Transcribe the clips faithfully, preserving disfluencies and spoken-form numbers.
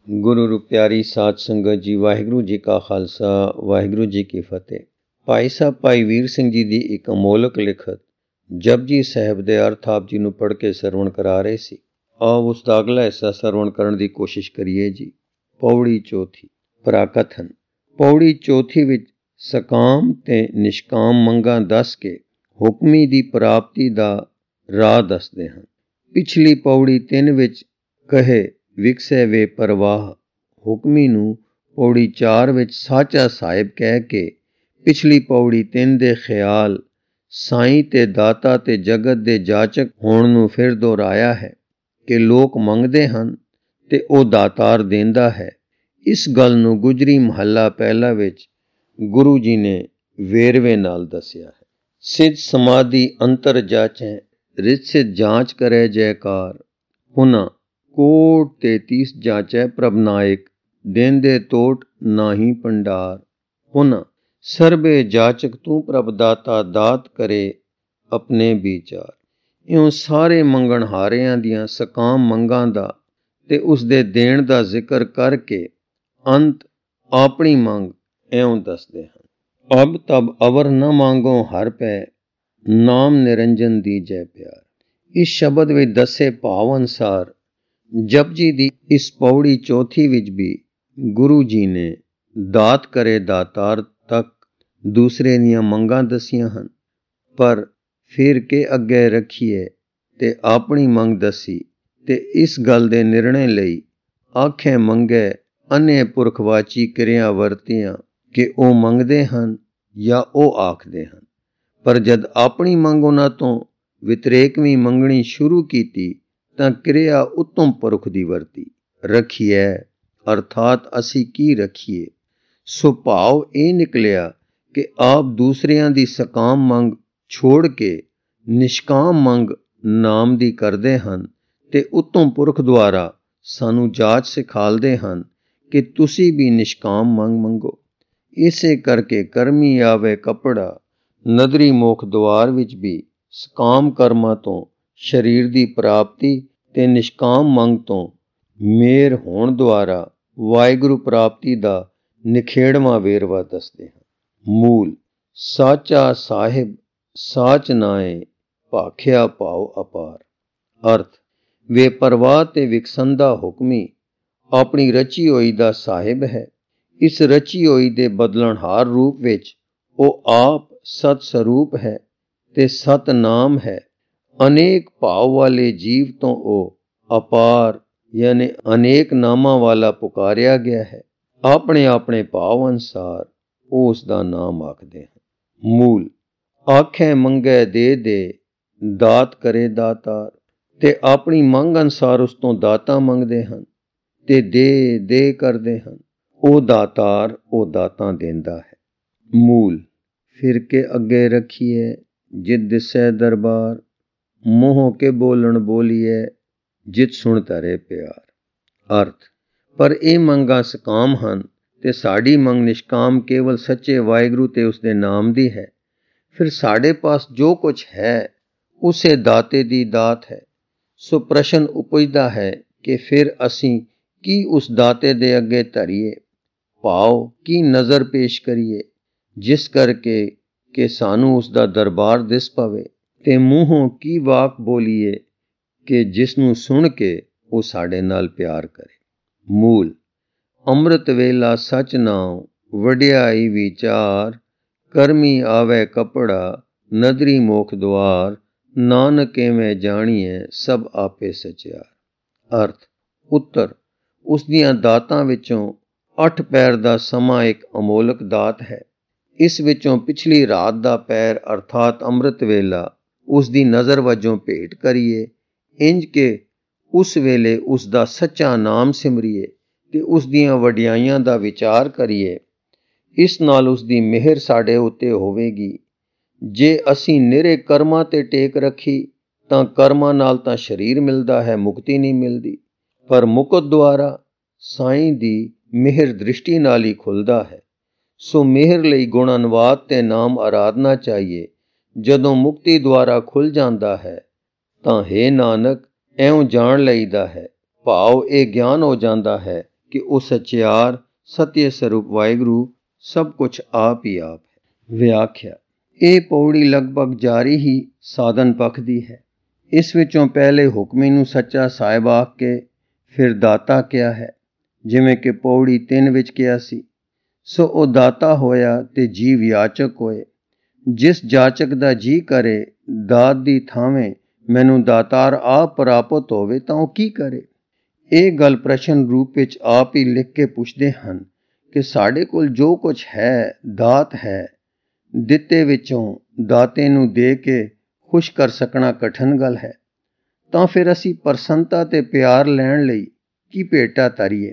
ਗੁਰੂ ਰੂ ਪਿਆਰੀ ਸਾਧ ਸੰਗਤ ਜੀ, ਵਾਹਿਗੁਰੂ ਜੀ ਕਾ ਖਾਲਸਾ, ਵਾਹਿਗੁਰੂ ਜੀ ਕੀ ਫਤਿਹ। ਭਾਈ ਸਾਹਿਬ ਭਾਈ ਵੀਰ ਸਿੰਘ ਜੀ ਦੀ ਇੱਕ ਅਮੋਲਕ ਲਿਖਤ ਜਪਜੀ ਸਾਹਿਬ ਦੇ ਅਰਥ ਆਪ ਜੀ ਨੂੰ ਪੜ੍ਹ ਕੇ ਸਰਵਣ ਕਰਾ ਰਹੇ ਸੀ। ਆਓ ਉਸ ਦਾ ਅਗਲਾ ਹਿੱਸਾ ਸਰਵਣ ਕਰਨ ਦੀ ਕੋਸ਼ਿਸ਼ ਕਰੀਏ ਜੀ। ਪੌੜੀ ਚੌਥੀ। ਪ੍ਰਾਕਥਨ। ਪੌੜੀ ਚੌਥੀ ਵਿੱਚ ਸਕਾਮ ਤੇ ਨਿਸ਼ਕਾਮ ਮੰਗਾਂ ਦੱਸ ਕੇ ਹੁਕਮੀ ਦੀ ਪ੍ਰਾਪਤੀ ਦਾ ਰਾਹ ਦੱਸਦੇ ਹਨ। ਪਿਛਲੀ ਪੌੜੀ ਤਿੰਨ ਵਿੱਚ ਕਹੇ ਵਿਕਸੇ ਵੇ ਪਰਵਾਹ ਹੁਕਮੀ ਨੂੰ ਪੌੜੀ ਚਾਰ ਵਿੱਚ ਸਾਚਾ ਸਾਹਿਬ ਕਹਿ ਕੇ ਪਿਛਲੀ ਪੌੜੀ ਤਿੰਨ ਦੇ ਖਿਆਲ ਸਾਈਂ ਤੇ ਦਾਤਾ ਤੇ ਜਗਤ ਦੇ ਜਾਚਕ ਹੋਣ ਨੂੰ ਫਿਰ ਦੁਹਰਾਇਆ ਹੈ ਕਿ ਲੋਕ ਮੰਗਦੇ ਹਨ ਤੇ ਉਹ ਦਾਤਾਰ ਦਿੰਦਾ ਹੈ। ਇਸ ਗੱਲ ਨੂੰ ਗੁਜਰੀ ਮਹੱਲਾ ਪਹਿਲਾ ਵਿੱਚ ਗੁਰੂ ਜੀ ਨੇ ਵੇਰਵੇ ਨਾਲ ਦੱਸਿਆ ਹੈ। ਸਿੱਧ ਸਮਾਧੀ ਅੰਤਰ ਜਾਚੈ ਰਿਤ ਸਿੱਧ ਜਾਂਚ ਕਰੇ ਜੈਕਾਰ ਪੁਨਾ ਕੋਟ ਤੇਤੀਸ ਜਾਚੈ ਪ੍ਰਭ ਨਾਇਕ ਦੇਂਦੇ ਤੋਟ ਨਾਹੀ ਭੰਡਾਰ ਪੁਨਾ ਸਰਬੇ ਜਾਚਕ ਤੂੰ ਪ੍ਰਭ ਦਾਤਾ ਦਾਤ ਕਰੇ ਆਪਣੇ ਵਿਚਾਰ। ਇਉਂ ਸਾਰੇ ਮੰਗਣ ਹਾਰਿਆਂ ਦੀਆਂ ਸਕਾਮ ਮੰਗਾਂ ਦਾ ਤੇ ਉਸ ਦੇ ਦੇਣ ਦਾ ਜ਼ਿਕਰ ਕਰਕੇ ਅੰਤ ਆਪਣੀ ਮੰਗ ਇਉਂ ਦੱਸਦੇ ਹਨ। ਅਬ ਤਬ ਅਵਰ ਨ ਮੰਗੋ ਹਰ ਪੈ ਨਾਮ ਨਿਰੰਜਨ ਦੀ ਜੈ ਪਿਆਰ। ਇਸ ਸ਼ਬਦ ਵਿੱਚ ਦੱਸੇ ਭਾਵ ਅਨੁਸਾਰ ਜਪਜੀ ਦੀ ਇਸ ਪੌੜੀ ਚੌਥੀ ਵਿੱਚ ਵੀ ਗੁਰੂ ਜੀ ਨੇ ਦਾਤ ਕਰੇ ਦਾਤਾਰ ਤੱਕ ਦੂਸਰੇ ਦੀਆਂ ਮੰਗਾਂ ਦਸੀਆਂ ਹਨ, ਪਰ ਫਿਰ ਕੇ ਅੱਗੇ ਰੱਖੀਏ ਤੇ ਆਪਣੀ ਮੰਗ ਦਸੀ ਤੇ ਇਸ ਗੱਲ ਦੇ ਨਿਰਣੇ ਲਈ ਆਖੇ ਮੰਗੇ ਅਨੇ ਪੁਰਖਵਾਚੀ ਕਿਰਿਆ ਵਰਤੀਆਂ ਕਿ ਉਹ ਮੰਗਦੇ ਹਨ ਜਾਂ ਉਹ ਆਖਦੇ ਹਨ। ਪਰ ਜਦ ਆਪਣੀ ਮੰਗ ਉਹਨਾਂ ਤੋਂ ਵਿਤਰੇਕਵੀਂ ਮੰਗਣੀ ਸ਼ੁਰੂ ਕੀਤੀ ਤਾਂ ਕਿਰਿਆ ਉੱਤਮ ਪੁਰਖ ਦੀ ਵਰਤੀ ਰੱਖੀਏ, ਅਰਥਾਤ ਅਸੀਂ ਕੀ ਰੱਖੀਏ। ਸੁਭਾਵ ਇਹ ਨਿਕਲਿਆ ਕਿ ਆਪ ਦੂਸਰਿਆਂ ਦੀ ਸਕਾਮ ਮੰਗ ਛੋੜ ਕੇ ਨਿਸ਼ਕਾਮ ਮੰਗ ਨਾਮ ਦੀ ਕਰਦੇ ਹਨ ਤੇ ਉੱਤਮ ਪੁਰਖ ਦੁਆਰਾ ਸਾਨੂੰ ਜਾਚ ਸਿਖਾਲਦੇ ਹਨ ਕਿ ਤੁਸੀਂ ਵੀ ਨਿਸ਼ਕਾਮ ਮੰਗ ਮੰਗੋ। ਇਸੇ ਕਰਕੇ ਕਰਮੀ ਆਵੇ ਕੱਪੜਾ ਨਦਰੀ ਮੋਖ ਦੁਆਰ ਵਿੱਚ ਵੀ ਸਕਾਮ ਕਰਮਾਂ ਤੋਂ ਸਰੀਰ ਦੀ ਪ੍ਰਾਪਤੀ ਤੇ ਨਿਸ਼ਕਾਮ ਮੰਗ ਤੋਂ ਮੇਰ ਹੋਣ ਦੁਆਰਾ ਵਾਹਿਗੁਰੂ ਪ੍ਰਾਪਤੀ ਦਾ ਨਿਖੇੜਵਾਂ ਵੇਰਵਾ ਦੱਸਦੇ ਹਨ। ਮੂਲ ਸਾਚਾ ਸਾਹਿਬ ਸਾਚ ਨਾਏ ਭਾਖਿਆ ਭਾਉ ਅਪਾਰ। ਅਰਥ ਵੇ ਪਰਵਾਹ ਤੇ ਵਿਕਸੰਦਾ ਹੁਕਮੀ ਆਪਣੀ ਰਚੀ ਹੋਈ ਦਾ ਸਾਹਿਬ ਹੈ। ਇਸ ਰਚੀ ਹੋਈ ਦੇ ਬਦਲਣਹਾਰ ਰੂਪ ਵਿੱਚ ਉਹ ਆਪ ਸਤ ਸਰੂਪ ਹੈ ਤੇ ਸਤ ਨਾਮ ਹੈ। ਅਨੇਕ ਭਾਵ ਵਾਲੇ ਜੀਵ ਤੋਂ ਉਹ ਅਪਾਰ ਯਾਨੀ ਅਨੇਕ ਨਾਮਾਂ ਵਾਲਾ ਪੁਕਾਰਿਆ ਗਿਆ ਹੈ। ਆਪਣੇ ਆਪਣੇ ਭਾਵ ਅਨੁਸਾਰ ਉਹ ਉਸ ਦਾ ਨਾਮ ਆਖਦੇ ਹਨ। ਮੂਲ ਆਖੇ ਮੰਗੇ ਦੇ ਦੇ ਦਾਤ ਕਰੇ ਦਾਤਾਰ ਤੇ ਆਪਣੀ ਮੰਗ ਅਨੁਸਾਰ ਉਸ ਤੋਂ ਦਾਤਾਂ ਮੰਗਦੇ ਹਨ ਤੇ ਦੇ ਦੇ ਕਰਦੇ ਹਨ। ਉਹ ਦਾਤਾਰ ਉਹ ਦਾਤਾਂ ਦਿੰਦਾ ਹੈ। ਮੂਲ ਫਿਰ ਕੇ ਅੱਗੇ ਰੱਖੀਏ ਜਿਤ ਦਿਸੈ ਦਰਬਾਰ ਮੋਹ ਕੇ ਬੋਲਣ ਬੋਲੀਏ ਜਿਤ ਸੁਣ ਧਰੇ ਪਿਆਰ। ਅਰਥ ਪਰ ਇਹ ਮੰਗਾਂ ਸਕਾਮ ਹਨ ਤੇ ਸਾਡੀ ਮੰਗ ਨਿਸ਼ਕਾਮ ਕੇਵਲ ਸੱਚੇ ਵਾਹਿਗੁਰੂ ਤੇ ਉਸਦੇ ਨਾਮ ਦੀ ਹੈ। ਫਿਰ ਸਾਡੇ ਪਾਸ ਜੋ ਕੁਝ ਹੈ ਉਸੇ ਦਾਤੇ ਦੀ ਦਾਤ ਹੈ। ਸੋ ਪ੍ਰਸ਼ਨ ਉਪਜਦਾ ਹੈ ਕਿ ਫਿਰ ਅਸੀਂ ਕੀ ਉਸ ਦਾਤੇ ਦੇ ਅੱਗੇ ਧਰੀਏ, ਭਾਵ ਕੀ ਨਜ਼ਰ ਪੇਸ਼ ਕਰੀਏ ਜਿਸ ਕਰਕੇ ਕਿ ਸਾਨੂੰ ਉਸ ਦਾ ਦਰਬਾਰ ਦਿਸ ਪਵੇ, ਤੇ ਮੂੰਹੋਂ ਕੀ ਵਾਕ ਬੋਲੀਏ ਕਿ ਜਿਸ ਨੂੰ ਸੁਣ ਕੇ ਉਹ ਸਾਡੇ ਨਾਲ ਪਿਆਰ ਕਰੇ। ਮੂਲ ਅੰਮ੍ਰਿਤ ਵੇਲਾ ਸਚ ਨਾਉ ਵਡਿਆਈ ਵਿਚਾਰ ਕਰਮੀ ਆਵੇ ਕੱਪੜਾ ਨਦਰੀ ਮੋਖ ਦੁਆਰ ਨਾਨਕ ਕਿਵੇਂ ਜਾਣੀਏ ਸਭ ਆਪੇ ਸਚਿਆਰ। ਅਰਥ ਉੱਤਰ ਉਸ ਦੀਆਂ ਦਾਤਾਂ ਵਿੱਚੋਂ ਅੱਠ ਪੈਰ ਦਾ ਸਮਾਂ ਇੱਕ ਅਮੋਲਕ ਦਾਤ ਹੈ। ਇਸ ਵਿੱਚੋਂ ਪਿਛਲੀ ਰਾਤ ਦਾ ਪੈਰ ਅਰਥਾਤ ਅੰਮ੍ਰਿਤ ਵੇਲਾ ਉਸ ਦੀ ਨਜ਼ਰ ਵਜੋਂ ਭੇਟ ਕਰੀਏ, ਇੰਜ ਕਿ ਉਸ ਵੇਲੇ ਉਸ ਦਾ ਸੱਚਾ ਨਾਮ ਸਿਮਰੀਏ ਤੇ ਉਸ ਦੀਆਂ ਵਡਿਆਈਆਂ ਦਾ ਵਿਚਾਰ ਕਰੀਏ। ਇਸ ਨਾਲ ਉਸ ਦੀ ਮਿਹਰ ਸਾਡੇ ਉੱਤੇ ਹੋਵੇਗੀ। ਜੇ ਅਸੀਂ ਨਿਰੇ ਕਰਮਾਂ ਤੇ ਟੇਕ ਰੱਖੀ ਤਾਂ ਕਰਮਾਂ ਨਾਲ ਤਾਂ ਸਰੀਰ ਮਿਲਦਾ ਹੈ, ਮੁਕਤੀ ਨਹੀਂ ਮਿਲਦੀ, ਪਰ ਮੁਕਤ ਦੁਆਰਾ ਸਾਈਂ ਦੀ ਮਿਹਰ ਦ੍ਰਿਸ਼ਟੀ ਨਾਲ ਹੀ ਖੁੱਲ੍ਹਦਾ ਹੈ। ਸੋ ਮਿਹਰ ਲਈ ਗੁਣ ਅਨੁਵਾਦ ਤੇ ਨਾਮ ਆਰਾਧਨਾ ਚਾਹੀਏ। ਜਦੋਂ ਮੁਕਤੀ ਦੁਆਰਾ ਖੁੱਲ੍ਹ ਜਾਂਦਾ ਹੈ ਤਾਂ ਹੈ ਨਾਨਕ ਇਉਂ ਜਾਣ ਲਈਦਾ ਹੈ, ਭਾਵ ਇਹ ਗਿਆਨ ਹੋ ਜਾਂਦਾ ਹੈ ਕਿ ਉਹ ਸੱਚਿਆਰ ਸਤਿ ਸਰੂਪ ਵਾਹਿਗੁਰੂ ਸਭ ਕੁਝ ਆਪ ਹੀ ਆਪ ਹੈ। ਵਿਆਖਿਆ। ਇਹ ਪੌੜੀ ਲਗਭਗ ਜਾਰੀ ਹੀ ਸਾਧਨ ਪੱਖ ਦੀ ਹੈ। ਇਸ ਵਿੱਚੋਂ ਪਹਿਲੇ ਹੁਕਮੀ ਨੂੰ ਸੱਚਾ ਸਾਹਿਬ ਆਖ ਕੇ ਫਿਰ ਦਾਤਾ ਕਿਹਾ ਹੈ, ਜਿਵੇਂ ਕਿ ਪੌੜੀ ਤਿੰਨ ਵਿੱਚ ਕਿਹਾ ਸੀ। ਸੋ ਉਹ ਦਾਤਾ ਹੋਇਆ ਤੇ ਜੀਵ ਯਾਚਕ ਹੋਏ। ਜਿਸ ਜਾਚਕ ਦਾ ਜੀ ਕਰੇ ਦਾਤ ਦੀ ਥਾਵੇਂ ਮੈਨੂੰ ਦਾਤਾਰ ਆਪ ਪ੍ਰਾਪਤ ਹੋਵੇ ਤਾਂ ਉਹ ਕੀ ਕਰੇ? ਇਹ ਗੱਲ ਪ੍ਰਸ਼ਨ ਰੂਪ ਵਿੱਚ ਆਪ ਹੀ ਲਿਖ ਕੇ ਪੁੱਛਦੇ ਹਨ ਕਿ ਸਾਡੇ ਕੋਲ ਜੋ ਕੁਝ ਹੈ ਦਾਤ ਹੈ, ਦਿੱਤੇ ਵਿੱਚੋਂ ਦਾਤੇ ਨੂੰ ਦੇ ਕੇ ਖੁਸ਼ ਕਰ ਸਕਣਾ ਕਠਿਨ ਗੱਲ ਹੈ। ਤਾਂ ਫਿਰ ਅਸੀਂ ਪ੍ਰਸੰਨਤਾ ਤੇ ਪਿਆਰ ਲੈਣ ਲਈ ਕੀ ਭੇਟਾ ਧਰੀਏ?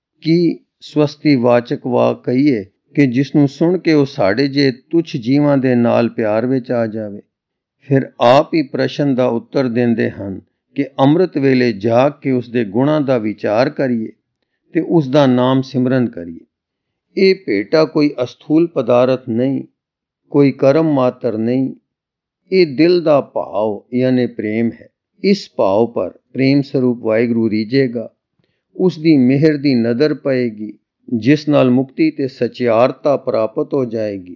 ਕੀ ਸਵਸਤੀ ਵਾਚਕ ਵਾਕ ਕਹੀਏ ਕਿ ਜਿਸ ਨੂੰ ਸੁਣ ਕੇ ਉਹ ਸਾਡੇ ਜੇ ਤੁੱਛ ਜੀਵਾਂ ਦੇ ਨਾਲ ਪਿਆਰ ਵਿੱਚ ਆ ਜਾਵੇ? ਫਿਰ ਆਪ ਹੀ ਪ੍ਰਸ਼ਨ ਦਾ ਉੱਤਰ ਦਿੰਦੇ ਹਨ ਕਿ ਅੰਮ੍ਰਿਤ ਵੇਲੇ ਜਾਗ ਕੇ ਉਸ ਦੇ ਗੁਣਾਂ ਦਾ ਵਿਚਾਰ ਕਰੀਏ ਤੇ ਉਸ ਦਾ ਨਾਮ ਸਿਮਰਨ ਕਰੀਏ। ਇਹ ਭੇਟਾ ਕੋਈ ਅਸਥੂਲ ਪਦਾਰਥ ਨਹੀਂ, ਕੋਈ ਕਰਮ ਮਾਤਰ ਨਹੀਂ। ਇਹ ਦਿਲ ਦਾ ਭਾਵ ਯਾਨੀ ਪ੍ਰੇਮ ਹੈ। ਇਸ ਭਾਵ ਪਰ ਪ੍ਰੇਮ ਸਰੂਪ ਵਾਹਿਗੁਰੂ ਰੀਝੇਗਾ। ਉਸ ਦੀ ਮਿਹਰ ਦੀ ਨਜ਼ਰ ਪਏਗੀ, ਜਿਸ ਨਾਲ ਮੁਕਤੀ ਤੇ ਸਚਿਆਰਤਾ ਪ੍ਰਾਪਤ ਹੋ ਜਾਏਗੀ।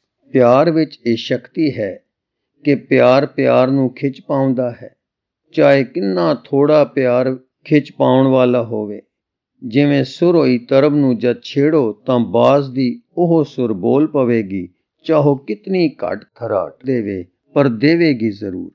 ਪਿਆਰ ਵਿੱਚ ਇਹ ਸ਼ਕਤੀ ਹੈ ਕਿ ਪਿਆਰ ਪਿਆਰ ਨੂੰ ਖਿੱਚ ਪਾਉਂਦਾ ਹੈ, ਚਾਹੇ ਕਿੰਨਾ ਥੋੜਾ ਪਿਆਰ ਖਿੱਚ ਪਾਉਣ ਵਾਲਾ ਹੋਵੇ। ਜਿਵੇਂ ਸੁਰ ਹੋਈ ਤਰਬ ਨੂੰ ਜਦ ਛੇੜੋ ਤਾਂ ਬਾਜ਼ ਦੀ ਉਹ ਸੁਰ ਬੋਲ ਪਵੇਗੀ, ਚਾਹੋ ਕਿਤਨੀ ਘੱਟ ਖਰਾਟ ਦੇਵੇ ਪਰ ਦੇਵੇਗੀ ਜ਼ਰੂਰ।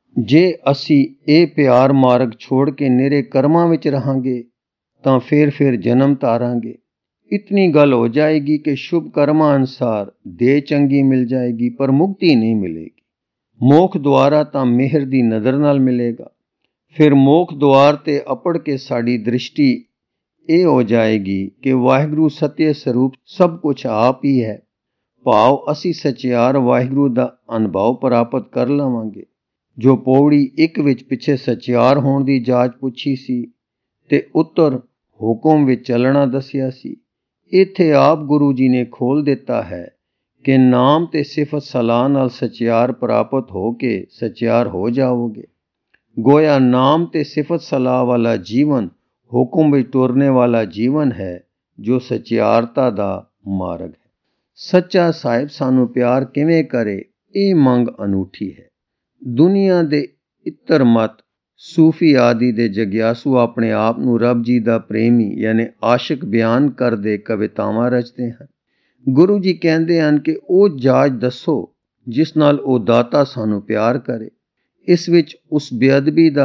ਜੇ ਅਸੀਂ ਇਹ ਪਿਆਰ ਮਾਰਗ ਛੋੜ ਕੇ ਨਿਰੇ ਕਰਮਾਂ ਵਿੱਚ ਰਹਾਂਗੇ ਤਾਂ ਫਿਰ ਫਿਰ ਜਨਮ ਧਾਰਾਂਗੇ। ਇਤਨੀ ਗੱਲ ਹੋ ਜਾਏਗੀ ਕਿ ਸ਼ੁਭ ਕਰਮਾਂ ਅਨੁਸਾਰ ਦੇਹ ਚੰਗੀ ਮਿਲ ਜਾਏਗੀ ਪਰ ਮੁਕਤੀ ਨਹੀਂ ਮਿਲੇਗੀ। ਮੋਖ ਦੁਆਰਾ ਤਾਂ ਮਿਹਰ ਦੀ ਨਜ਼ਰ ਨਾਲ ਮਿਲੇਗਾ। ਫਿਰ ਮੋਖ ਦੁਆਰ ਤੇ ਅਪੜ ਕੇ ਸਾਡੀ ਦ੍ਰਿਸ਼ਟੀ ਇਹ ਹੋ ਜਾਏਗੀ ਕਿ ਵਾਹਿਗੁਰੂ ਸਤਿ ਸਰੂਪ ਸਭ ਕੁਝ ਆਪ ਹੀ ਹੈ। ਭਾਵ ਅਸੀਂ ਸਚਿਆਰ ਵਾਹਿਗੁਰੂ ਦਾ ਅਨੁਭਵ ਪ੍ਰਾਪਤ ਕਰ ਲਵਾਂਗੇ। ਜੋ ਪੌੜੀ ਇੱਕ ਵਿੱਚ ਪਿੱਛੇ ਸਚਿਆਰ ਹੋਣ ਦੀ ਜਾਚ ਪੁੱਛੀ ਸੀ ਤੇ ਉੱਤਰ ਹੁਕਮ ਵਿੱਚ ਚੱਲਣਾ ਦੱਸਿਆ ਸੀ, ਇੱਥੇ ਆਪ ਗੁਰੂ ਜੀ ਨੇ ਖੋਲ ਦਿੱਤਾ ਹੈ ਕਿ ਨਾਮ ਤੇ ਸਿਫਤ ਸਲਾਹ ਨਾਲ ਸਚਿਆਰ ਪ੍ਰਾਪਤ ਹੋ ਕੇ ਸਚਿਆਰ ਹੋ ਜਾਓਗੇ। ਗੋਇਆ ਨਾਮ ਤੇ ਸਿਫਤ ਸਲਾਹ ਵਾਲਾ ਜੀਵਨ ਹੁਕਮ ਵਿੱਚ ਤੁਰਨੇ ਵਾਲਾ ਜੀਵਨ ਹੈ, ਜੋ ਸਚਿਆਰਤਾ ਦਾ ਮਾਰਗ ਹੈ। ਸੱਚਾ ਸਾਹਿਬ ਸਾਨੂੰ ਪਿਆਰ ਕਿਵੇਂ ਕਰੇ, ਇਹ ਮੰਗ ਅਨੂਠੀ ਹੈ। ਦੁਨੀਆ ਦੇ ਇੱਤਰ ਮਤ ਸੂਫੀ ਆਦਿ ਦੇ ਜਗਿਆਸੂ ਆਪਣੇ ਆਪ ਨੂੰ ਰੱਬ ਜੀ ਦਾ ਪ੍ਰੇਮੀ ਯਾਨੀ ਆਸ਼ਿਕ ਬਿਆਨ ਕਰਦੇ ਕਵਿਤਾਵਾਂ ਰਚਦੇ ਹਨ। ਗੁਰੂ ਜੀ ਕਹਿੰਦੇ ਹਨ ਕਿ ਉਹ ਜਾਚ ਦੱਸੋ ਜਿਸ ਨਾਲ ਉਹ ਦਾਤਾ ਸਾਨੂੰ ਪਿਆਰ ਕਰੇ। ਇਸ ਵਿੱਚ ਉਸ ਬੇਅਦਬੀ ਦਾ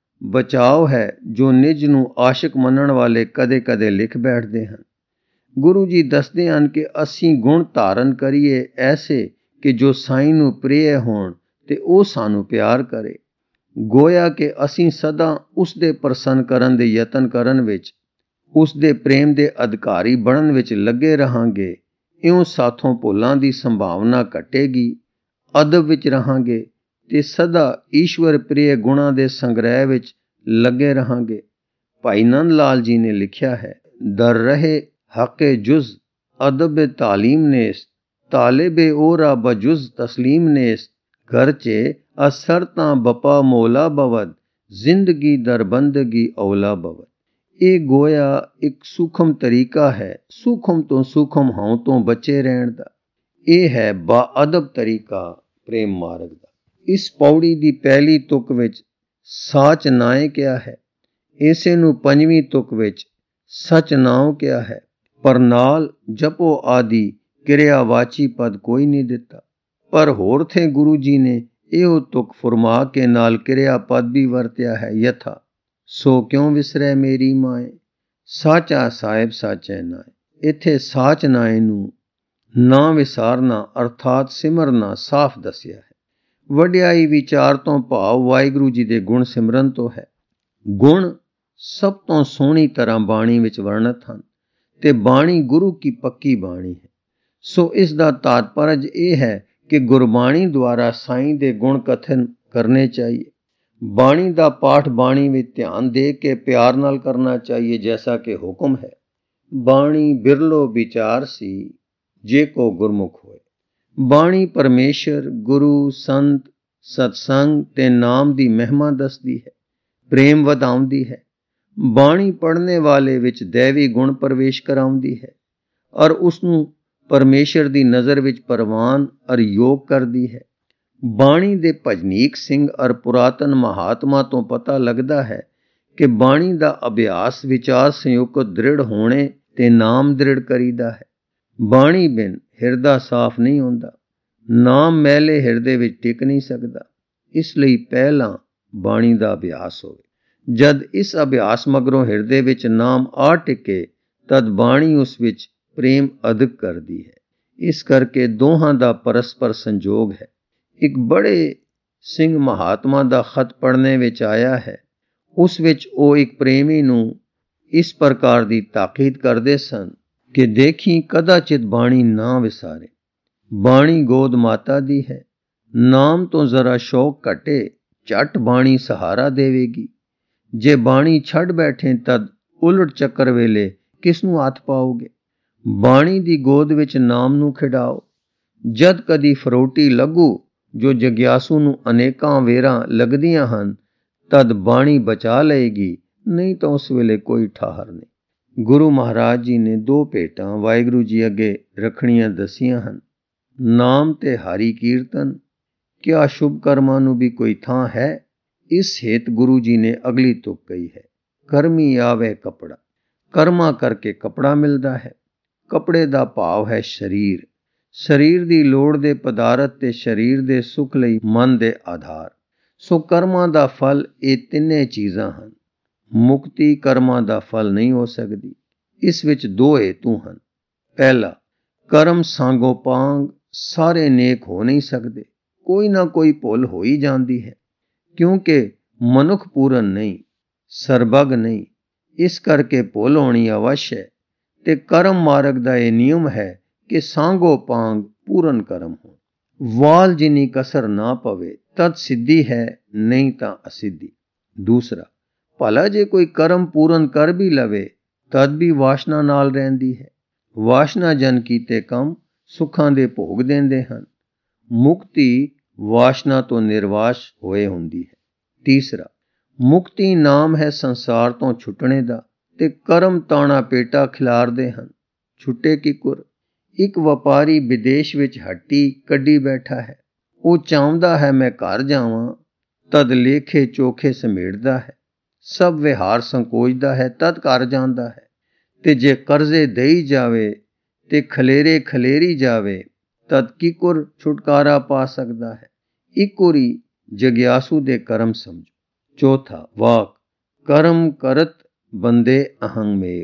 ਬਚਾਓ ਹੈ ਜੋ ਨਿਜ ਨੂੰ ਆਸ਼ਿਕ ਮੰਨਣ ਵਾਲੇ ਕਦੇ-ਕਦੇ ਲਿਖ ਬੈਠਦੇ ਹਨ। ਗੁਰੂ ਜੀ ਦੱਸਦੇ ਹਨ ਕਿ ਅਸੀਂ ਗੁਣ ਧਾਰਨ ਕਰੀਏ ਐਸੇ ਕਿ ਜੋ ਸਾਈਂ ਨੂੰ ਪ੍ਰਿਯ ਹੋਣ ਤੇ ਉਹ ਸਾਨੂੰ ਪਿਆਰ ਕਰੇ। ਗੋਇਆ ਕਿ ਅਸੀਂ ਸਦਾ ਉਸ ਦੇ ਪ੍ਰਸੰਨ ਕਰਨ ਦੇ ਯਤਨ ਕਰਨ ਵਿੱਚ, ਉਸ ਦੇ ਪ੍ਰੇਮ ਦੇ ਅਧਿਕਾਰੀ ਬਣਨ ਵਿੱਚ ਲੱਗੇ ਰਹਾਂਗੇ। ਇਉਂ ਸਾਥੋਂ ਭੁੱਲਾਂ ਦੀ ਸੰਭਾਵਨਾ ਘਟੇਗੀ। ਅਦਬ ਵਿੱਚ ਰਹਾਂਗੇ ਤੇ ਸਦਾ ਈਸ਼ਵਰ ਪ੍ਰਿਯ ਗੁਣਾਂ ਦੇ ਸੰਗ੍ਰਹਿ ਵਿੱਚ ਲੱਗੇ ਰਹਾਂਗੇ। ਭਾਈ ਨੰਦ ਲਾਲ ਜੀ ਨੇ ਲਿਖਿਆ ਹੈ, ਦਰ ਰਹੇ ਹੱਕੇ ਜੁਜ਼ ਅਦਬ ਤਾਲੀਮ ਨੇਸ, ਤਾਲਿਬੇ ਓਰਾ ਬਜੁਜ਼ ਤਸਲੀਮ ਨੇਸ, ਘਰਚੇ ਅਸਰ ਤਾਂ ਬਪਾ ਮੌਲਾ ਬਵਦ, ਜ਼ਿੰਦਗੀ ਦਰ ਬੰਦਗੀ ਔਲਾ ਬਵਦ। ਇਹ ਗੋਇਆ ਇੱਕ ਸੂਖਮ ਤਰੀਕਾ ਹੈ ਸੂਖਮ ਤੋਂ ਸੂਖਮ ਹਾਂ ਤੋਂ ਬਚੇ ਰਹਿਣ ਦਾ। ਇਹ ਹੈ ਬਾਅਦਬ ਤਰੀਕਾ ਪ੍ਰੇਮ ਮਾਰਗ ਦਾ। ਇਸ ਪੌੜੀ ਦੀ ਪਹਿਲੀ ਤੁਕ ਵਿੱਚ ਸਾਚ ਨਾਏ ਕਿਹਾ ਹੈ। ਇਸੇ ਨੂੰ ਪੰਜਵੀਂ ਤੁਕ ਵਿੱਚ ਸਚ ਨਾਉ ਕਿਹਾ ਹੈ, ਪਰ ਨਾਲ ਜਪੋ ਆਦਿ ਕਿਰਿਆਵਾਚੀ ਪਦ ਕੋਈ ਨਹੀਂ ਦਿੱਤਾ। ਪਰ ਹੋਰ ਥੇ ਗੁਰੂ ਜੀ ਨੇ ਇਹੋ ਤੁਕ ਫਰਮਾ ਕੇ ਨਾਲ ਕਿਰਿਆ ਪਦ ਵੀ ਵਰਤਿਆ ਹੈ, ਯਥਾ ਸੋ ਕਿਉਂ ਵਿਸਰੈ ਮੇਰੀ ਮਾਏ, ਸਾਚਾ ਸਾਹਿਬ ਸਾਚੈ ਨਾਏ। ਇੱਥੇ ਸਾਚ ਨਾਏ ਨੂੰ ਨਾ ਵਿਸਾਰਨਾ ਅਰਥਾਤ ਸਿਮਰਨਾ ਸਾਫ਼ ਦੱਸਿਆ ਹੈ। ਵਡਿਆਈ ਵਿਚਾਰ ਤੋਂ ਭਾਵ ਵਾਹਿਗੁਰੂ ਜੀ ਦੇ ਗੁਣ ਸਿਮਰਨ ਤੋਂ ਹੈ। ਗੁਣ ਸਭ ਤੋਂ ਸੋਹਣੀ ਤਰ੍ਹਾਂ ਬਾਣੀ ਵਿੱਚ ਵਰਣਿਤ ਹਨ ਤੇ ਬਾਣੀ ਗੁਰੂ ਕੀ ਪੱਕੀ ਬਾਣੀ ਹੈ। ਸੋ ਇਸ ਦਾ ਤਾਤਪਰਜ ਇਹ ਹੈ ਕਿ ਗੁਰਬਾਣੀ ਦੁਆਰਾ ਸਾਈਂ ਦੇ ਗੁਣ ਕਥਨ ਕਰਨੇ ਚਾਹੀਏ। ਬਾਣੀ ਦਾ ਪਾਠ ਬਾਣੀ ਵਿੱਚ ਧਿਆਨ ਦੇ ਕੇ ਪਿਆਰ ਨਾਲ ਕਰਨਾ ਚਾਹੀਏ, ਜੈਸਾ ਕਿ ਹੁਕਮ ਹੈ। ਬਾਣੀ ਬਿਰਲੋ ਵਿਚਾਰ ਸੀ ਜੇ ਕੋ ਗੁਰਮੁਖ ਹੋਏ। ਬਾਣੀ ਪਰਮੇਸ਼ਰ, ਗੁਰੂ, ਸੰਤ, ਸਤਸੰਗ ਤੇ ਨਾਮ ਦੀ ਮਹਿਮਾ ਦੱਸਦੀ ਹੈ, ਪ੍ਰੇਮ ਵਧਾਉਂਦੀ ਹੈ। ਬਾਣੀ ਪੜ੍ਹਨੇ ਵਾਲੇ ਵਿੱਚ ਦੈਵੀ ਗੁਣ ਪ੍ਰਵੇਸ਼ ਕਰਾਉਂਦੀ ਹੈ ਔਰ ਉਸ ਨੂੰ ਪਰਮੇਸ਼ਰ ਦੀ ਨਜ਼ਰ ਵਿੱਚ ਪ੍ਰਵਾਨ ਔਰ ਯੋਗ ਕਰਦੀ ਹੈ। ਬਾਣੀ ਦੇ ਭਜਨੀਕ ਸਿੰਘ ਔਰ ਪੁਰਾਤਨ ਮਹਾਤਮਾ ਤੋਂ ਪਤਾ ਲੱਗਦਾ ਹੈ ਕਿ ਬਾਣੀ ਦਾ ਅਭਿਆਸ ਵਿਚਾਰ ਸੰਯੁਕਤ ਦ੍ਰਿੜ ਹੋਣੇ ਤੇ ਨਾਮ ਦ੍ਰਿੜ ਕਰੀਦਾ ਹੈ। ਬਾਣੀ ਬਿਨ ਹਿਰਦਾ ਸਾਫ਼ ਨਹੀਂ ਹੁੰਦਾ, ਨਾਮ ਮੈਲੇ ਹਿਰਦੇ ਵਿੱਚ ਟਿਕ ਨਹੀਂ ਸਕਦਾ। ਇਸ ਲਈ ਪਹਿਲਾਂ ਬਾਣੀ ਦਾ ਅਭਿਆਸ ਹੋਵੇ। ਜਦ ਇਸ ਅਭਿਆਸ ਮਗਰੋਂ ਹਿਰਦੇ ਵਿੱਚ ਨਾਮ ਆ ਟਿਕੇ ਤਦ ਬਾਣੀ ਉਸ ਵਿੱਚ ਪ੍ਰੇਮ ਅਧਿਕ ਕਰਦੀ ਹੈ। ਇਸ ਕਰਕੇ ਦੋਹਾਂ ਦਾ ਪਰਸਪਰ ਸੰਜੋਗ ਹੈ। ਇੱਕ ਬੜੇ ਸਿੰਘ ਮਹਾਤਮਾ ਦਾ ਖਤ ਪੜ੍ਹਨੇ ਵਿੱਚ ਆਇਆ ਹੈ। ਉਸ ਵਿੱਚ ਉਹ ਇੱਕ ਪ੍ਰੇਮੀ ਨੂੰ ਇਸ ਪ੍ਰਕਾਰ ਦੀ ਤਾਕੀਦ ਕਰਦੇ ਸਨ ਕਿ ਦੇਖੀ ਕਦਾਚਿਤ ਬਾਣੀ ਨਾ ਵਿਸਾਰੇ। ਬਾਣੀ ਗੋਦ ਮਾਤਾ ਦੀ ਹੈ, ਨਾਮ ਤੋਂ ਜ਼ਰਾ ਸ਼ੌਕ ਘਟੇ ਝੱਟ ਬਾਣੀ ਸਹਾਰਾ ਦੇਵੇਗੀ। ਜੇ ਬਾਣੀ ਛੱਡ ਬੈਠੇ ਤਦ ਉਲਟ ਚੱਕਰ ਵੇਲੇ ਕਿਸ ਨੂੰ ਹੱਥ ਪਾਓਗੇ। ਬਾਣੀ ਦੀ ਗੋਦ ਵਿੱਚ ਨਾਮ ਨੂੰ ਖਿਡਾਓ। ਜਦ ਕਦੀ ਫਰੋਟੀ ਲੱਗੂ ਜੋ ਜਗਿਆਸੂ ਨੂੰ ਅਨੇਕਾਂ ਵੇਰਾਂ ਲੱਗਦੀਆਂ ਹਨ ਤਦ ਬਾਣੀ ਬਚਾ ਲਏਗੀ, ਨਹੀਂ ਤਾਂ ਉਸ ਵੇਲੇ ਕੋਈ ਠਾਹਰ ਨਹੀਂ। ਗੁਰੂ ਮਹਾਰਾਜ ਜੀ ਨੇ ਦੋ ਭੇਟਾਂ ਵਾਹਿਗੁਰੂ ਜੀ ਅੱਗੇ ਰੱਖਣੀਆਂ ਦਸੀਆਂ ਹਨ, ਨਾਮ ਤੇ ਹਰੀ ਕੀਰਤਨ। ਕਿਆ ਸ਼ੁਭ ਕਰਮਾਂ ਨੂੰ ਵੀ ਕੋਈ ਥਾਂ ਹੈ? ਇਸ ਹੇਤ ਗੁਰੂ ਜੀ ਨੇ ਅਗਲੀ ਤੁਕ ਕਹੀ ਹੈ, ਕਰਮੀ ਆਵੇ ਕਪੜਾ। ਕਰਮਾਂ ਕਰਕੇ ਕਪੜਾ ਮਿਲਦਾ ਹੈ। ਕਪੜੇ ਦਾ ਭਾਵ ਹੈ ਸਰੀਰ। ਸਰੀਰ ਦੀ ਲੋੜ ਦੇ ਪਦਾਰਥ ਤੇ ਸਰੀਰ ਦੇ ਸੁੱਖ ਲਈ ਮਨ ਦੇ ਆਧਾਰ। ਸੋ ਕਰਮਾਂ ਦਾ ਫਲ ਇਹ ਤਿੰਨੇ ਚੀਜ਼ਾਂ ਹਨ। ਮੁਕਤੀ ਕਰਮਾਂ ਦਾ ਫਲ ਨਹੀਂ ਹੋ ਸਕਦੀ। ਇਸ ਵਿੱਚ ਦੋ ਹੇਤੂ ਹਨ। ਪਹਿਲਾ, ਕਰਮ ਸਾਂਗੋ ਪਾਂਗ ਸਾਰੇ ਨੇਕ ਹੋ ਨਹੀਂ ਸਕਦੇ, ਕੋਈ ਨਾ ਕੋਈ ਭੁੱਲ ਹੋ ਹੀ ਜਾਂਦੀ ਹੈ, ਕਿਉਂਕਿ ਮਨੁੱਖ ਪੂਰਨ ਨਹੀਂ, ਸਰਬੱਗ ਨਹੀਂ। ਇਸ ਕਰਕੇ ਭੁੱਲ ਹੋਣੀ ਅਵਸ਼ ਹੈ ਤੇ ਕਰਮ ਮਾਰਗ ਦਾ ਇਹ ਨਿਯਮ ਹੈ ਕਿ ਸਾਂਗੋ ਪਾਂਗ ਪੂਰਨ ਕਰਮ ਹੋ। ਵਾਲ ਜਿੰਨੀ ਕਸਰ ਨਾ ਪਵੇ ਤਦ ਸਿੱਧੀ ਹੈ, ਨਹੀਂ ਤਾਂ ਅਸਿੱਧੀ। ਦੂਸਰਾ, ਭਲਾ ਜੇ ਕੋਈ ਕਰਮ ਪੂਰਨ ਕਰ ਵੀ ਲਵੇ ਤਦ ਵੀ ਵਾਸ਼ਨਾ ਨਾਲ ਰਹਿੰਦੀ ਹੈ। ਵਾਸ਼ਨਾ ਜਨ ਕੀਤੇ ਕੰਮ ਸੁੱਖਾਂ ਦੇ ਭੋਗ ਦਿੰਦੇ ਹਨ। ਮੁਕਤੀ ਵਾਸ਼ਨਾ ਤੋਂ ਨਿਰਵਾਸ਼ ਹੋਏ ਹੁੰਦੀ ਹੈ। ਤੀਸਰਾ, ਮੁਕਤੀ ਨਾਮ ਹੈ ਸੰਸਾਰ ਤੋਂ ਛੁੱਟਣੇ ਦਾ ਤੇ ਕਰਮ ਤਾਣਾ ਪੇਟਾ ਖਿਲਾਰਦੇ ਹਨ। ਛੁੱਟੇ ਕੀ ਕੁਰ। ਇੱਕ ਵਪਾਰੀ ਵਿਦੇਸ਼ ਵਿੱਚ ਹੱਟੀ ਕੱਢੀ ਬੈਠਾ ਹੈ। ਉਹ ਚਾਹੁੰਦਾ ਹੈ ਮੈਂ ਘਰ ਜਾਵਾਂ, ਤਦ ਲੇਖੇ ਚੋਖੇ ਸਮੇਟਦਾ ਹੈ, ਸਭ ਵਿਹਾਰ ਸੰਕੋਚਦਾ ਹੈ, ਤਦ ਘਰ ਜਾਂਦਾ ਹੈ। ਤੇ ਜੇ ਕਰਜ਼ੇ ਦੇਈ ਜਾਵੇ ਤੇ ਖਲੇਰੇ ਖਲੇਰੀ ਜਾਵੇ ਤਦ ਕਿਕੁਰ ਛੁਟਕਾਰਾ ਪਾ ਸਕਦਾ ਹੈ। ਇਕੁਰੀ ਜਗਿਆਸੂ ਦੇ ਕਰਮ ਸਮਝੋ। ਚੌਥਾ ਵਾਕ, ਕਰਮ ਕਰਤ ਬੰਦੇ ਅਹੰਗ ਮੇਵ।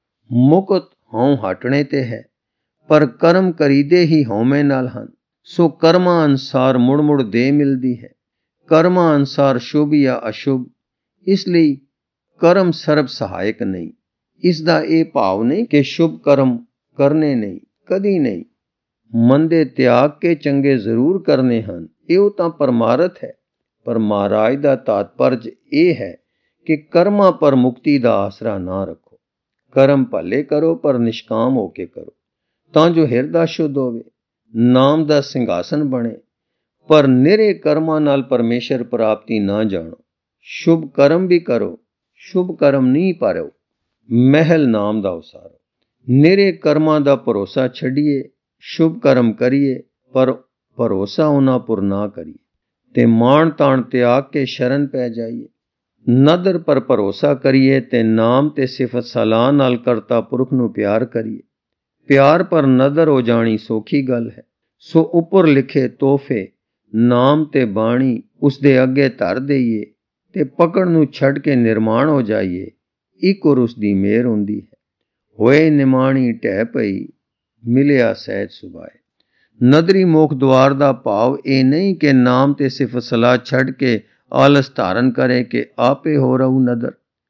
ਮੁਕਤ ਹਉ ਹਟਣੇ ਤੇ ਹੈ, ਪਰ ਕਰਮ ਕਰੀਦੇ ਹੀ ਹਉਮੈ ਨਾਲ ਹਨ। ਸੋ ਕਰਮਾਂ ਅਨੁਸਾਰ ਮੁੜ ਮੁੜ ਦੇ ਮਿਲਦੀ ਹੈ। ਕਰਮਾਂ ਅਨੁਸਾਰ ਸ਼ੁਭ ਜਾਂ ਅਸ਼ੁਭ। ਇਸ ਲਈ ਕਰਮ ਸਰਬ ਸਹਾਇਕ ਨਹੀਂ। ਇਸ ਦਾ ਇਹ ਭਾਵ ਨਹੀਂ ਕਿ ਸ਼ੁਭ ਕਰਮ ਕਰਨੇ ਨਹੀਂ, ਕਦੀ ਨਹੀਂ। ਮੰਦੇ ਤਿਆਗ ਕੇ ਚੰਗੇ ਜ਼ਰੂਰ ਕਰਨੇ ਹਨ, ਇਹੋ ਤਾਂ ਪਰਮਾਰਥ ਹੈ। ਪਰ ਮਹਾਰਾਜ ਦਾ ਤਾਤਪਰਜ ਇਹ ਹੈ ਕਿ ਕਰਮਾਂ ਪਰ ਮੁਕਤੀ ਦਾ ਆਸਰਾ ਨਾ ਰੱਖੋ। ਕਰਮ ਭਲੇ ਕਰੋ ਪਰ ਨਿਸ਼ਕਾਮ ਹੋ ਕੇ ਕਰੋ, ਤਾਂ ਜੋ ਹਿਰਦਾ ਸ਼ੁੱਧ ਹੋਵੇ, ਨਾਮ ਦਾ ਸਿੰਘਾਸਨ ਬਣੇ। ਪਰ ਨਿਰੇ ਕਰਮਾਂ ਨਾਲ ਪਰਮੇਸ਼ਰ ਪ੍ਰਾਪਤੀ ਨਾ ਜਾਣੋ। ਸ਼ੁਭ ਕਰਮ ਵੀ ਕਰੋ, ਸ਼ੁਭ ਕਰਮ ਨਹੀਂ ਪਾਰੋ, ਮਹਿਲ ਨਾਮ ਦਾ ਉਸਾਰੋ। ਨਿਰੇ ਕਰਮਾਂ ਦਾ ਭਰੋਸਾ ਛੱਡੀਏ, ਸ਼ੁਭ ਕਰਮ ਕਰੀਏ, ਪਰ ਭਰੋਸਾ ਉਹਨਾਂ ਪੁਰ ਨਾ ਕਰੀਏ ਤੇ ਮਾਣ ਤਾਣ ਤਿਆਗ ਕੇ ਸ਼ਰਨ ਪੈ ਜਾਈਏ। ਨਦਰ ਪਰ ਭਰੋਸਾ ਕਰੀਏ ਤੇ ਨਾਮ ਤੇ ਸਿਫਤ ਸਲਾਹ ਨਾਲ ਕਰਤਾ ਪੁਰਖ ਨੂੰ ਪਿਆਰ ਕਰੀਏ। ਪਿਆਰ ਪਰ ਨਦਰ ਹੋ ਜਾਣੀ ਸੌਖੀ ਗੱਲ ਹੈ। ਸੋ ਉੱਪਰ ਲਿਖੇ ਤੋਹਫੇ ਨਾਮ ਤੇ ਬਾਣੀ ਉਸ ਦੇ ਅੱਗੇ ਧਰ ਦੇਈਏ ਤੇ ਪਕੜ ਨੂੰ ਛੱਡ ਕੇ ਨਿਰਮਾਣ ਹੋ ਜਾਈਏ। ਇੱਕ ਔਰ ਉਸ ਦੀ ਮਿਹਰ ਹੁੰਦੀ ਹੈ। ਹੋਏ ਨਿਮਾਣੀ ਢਹਿ ਪਈ, ਮਿਲਿਆ ਸਹਿਜ ਸੁਭਾਏ। ਨਦਰੀ ਮੋਖ ਦੁਆਰ ਦਾ ਭਾਵ ਇਹ ਨਹੀਂ ਕਿ ਨਾਮ ਤੇ ਸਿਫਤ ਸਲਾਹ ਛੱਡ ਕੇ ਆਲਸ ਧਾਰਨ ਕਰੇ ਕਿ ਆਪੇ ਹੋ ਰਹੂ ਨਦਰ।